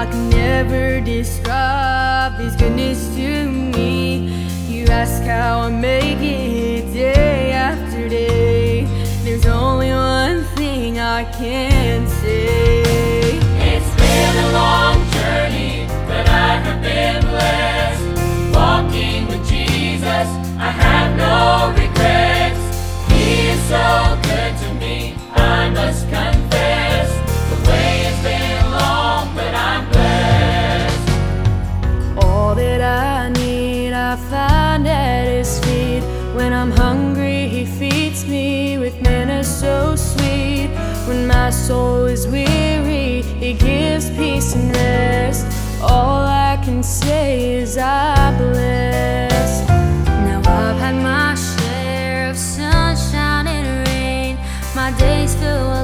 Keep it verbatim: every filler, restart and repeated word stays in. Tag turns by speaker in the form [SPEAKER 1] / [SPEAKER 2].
[SPEAKER 1] I can never describe His goodness to me. You ask how I make it day after day. There's only one thing I can say.
[SPEAKER 2] It's been a long journey, but I have been blessed. Walking with Jesus, I have no regrets. He is so good to me, I must confess. The way has been long, but I'm blessed.
[SPEAKER 1] All that I need I find at His feet. When I'm hungry He feeds me with manna so sweet. When my soul is weary He gives peace and rest. All I can say is I'm blessed. Now I've had my share of sunshine and rain. My days feel